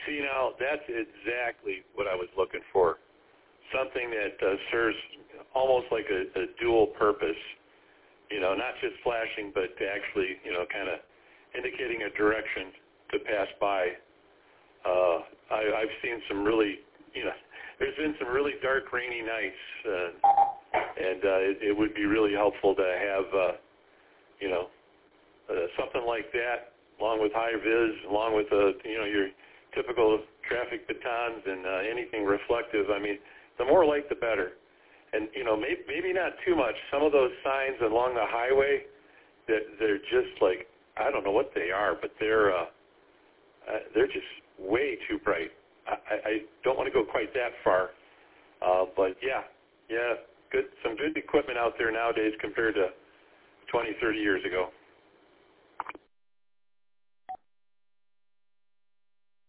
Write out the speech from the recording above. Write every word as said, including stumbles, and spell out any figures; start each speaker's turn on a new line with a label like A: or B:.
A: See, now, that's exactly what I was looking for. Something that uh, serves almost like a, a dual purpose, you know, not just flashing, but actually, you know, kind of indicating a direction to pass by. Uh, I, I've seen some really, you know, there's been some really dark, rainy nights, uh, and uh, it, it would be really helpful to have, uh, you know, uh, something like that, along with high vis, along with, uh, you know, your typical traffic batons and uh, anything reflective. I mean, the more light, the better. And, you know, maybe, maybe not too much. Some of those signs along the highway, that they're just like, I don't know what they are, but they're uh, uh, they're just way too bright. I, I don't want to go quite that far, uh, but yeah, yeah, good, some good equipment out there nowadays compared to twenty, thirty years ago.